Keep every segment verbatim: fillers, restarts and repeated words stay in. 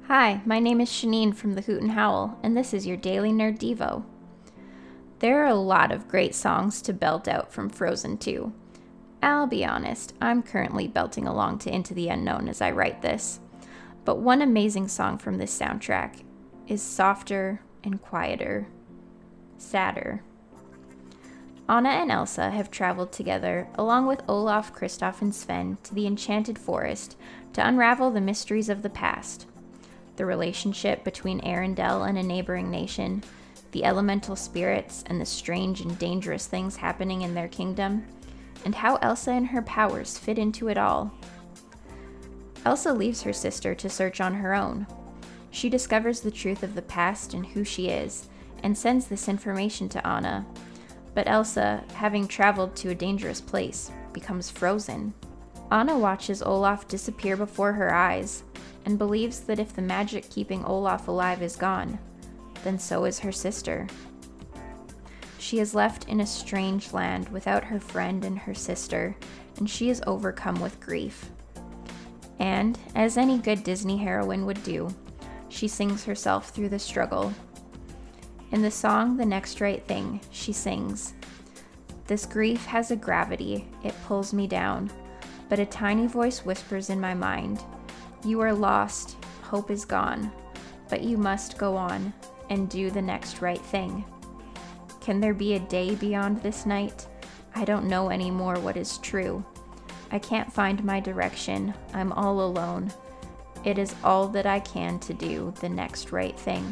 Hi, my name is Shanine from the Hoot and Howl, and this is your Daily Nerd Devo. There are a lot of great songs to belt out from Frozen two. I'll be honest, I'm currently belting along to Into the Unknown as I write this. But one amazing song from this soundtrack is Softer and Quieter, Sadder. Anna and Elsa have traveled together, along with Olaf, Kristoff, and Sven, to the Enchanted Forest to unravel the mysteries of the past. The relationship between Arendelle and a neighboring nation, the elemental spirits, and the strange and dangerous things happening in their kingdom, and how Elsa and her powers fit into it all. Elsa leaves her sister to search on her own. She discovers the truth of the past and who she is, and sends this information to Anna. But Elsa, having traveled to a dangerous place, becomes frozen. Anna watches Olaf disappear before her eyes, and believes that if the magic keeping Olaf alive is gone, then so is her sister. She is left in a strange land without her friend and her sister, and she is overcome with grief. And, as any good Disney heroine would do, she sings herself through the struggle. In the song The Next Right Thing, she sings, "This grief has a gravity, it pulls me down, but a tiny voice whispers in my mind, you are lost, hope is gone, but you must go on and do the next right thing. Can there be a day beyond this night? I don't know anymore what is true. I can't find my direction, I'm all alone. It is all that I can to do the next right thing."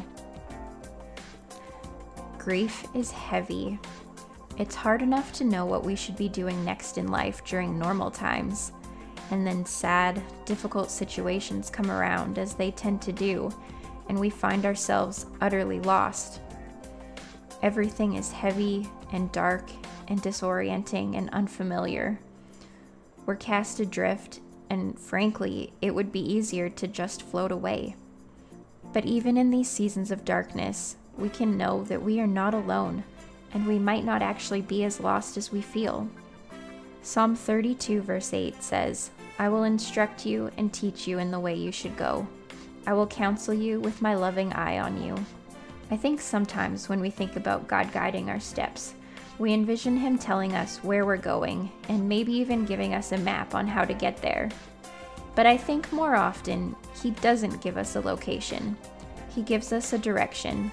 Grief is heavy. It's hard enough to know what we should be doing next in life during normal times, and then sad, difficult situations come around as they tend to do, and we find ourselves utterly lost. Everything is heavy and dark and disorienting and unfamiliar. We're cast adrift, and frankly, it would be easier to just float away. But even in these seasons of darkness, we can know that we are not alone, and we might not actually be as lost as we feel. Psalm thirty-two verse eight says, "I will instruct you and teach you in the way you should go. I will counsel you with my loving eye on you." I think sometimes when we think about God guiding our steps, we envision Him telling us where we're going and maybe even giving us a map on how to get there. But I think more often, He doesn't give us a location. He gives us a direction.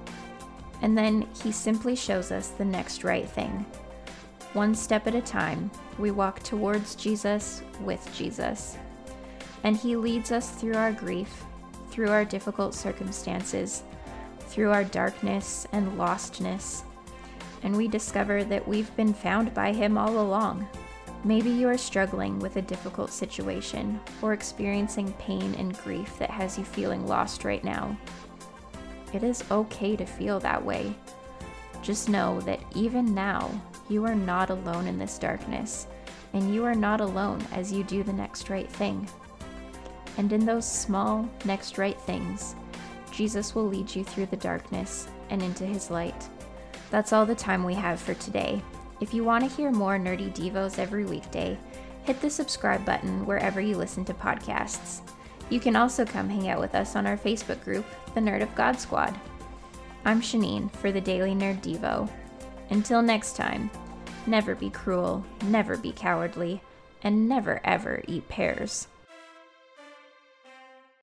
And then He simply shows us the next right thing. One step at a time, we walk towards Jesus with Jesus. And He leads us through our grief, through our difficult circumstances, through our darkness and lostness. And we discover that we've been found by Him all along. Maybe you are struggling with a difficult situation or experiencing pain and grief that has you feeling lost right now. It is okay to feel that way. Just know that even now, you are not alone in this darkness, and you are not alone as you do the next right thing. And in those small next right things, Jesus will lead you through the darkness and into His light. That's all the time we have for today. If you want to hear more nerdy devos every weekday, hit the subscribe button wherever you listen to podcasts. You can also come hang out with us on our Facebook group, the Nerd of God Squad. I'm Shanine for the Daily Nerd Devo. Until next time, never be cruel, never be cowardly, and never ever eat pears.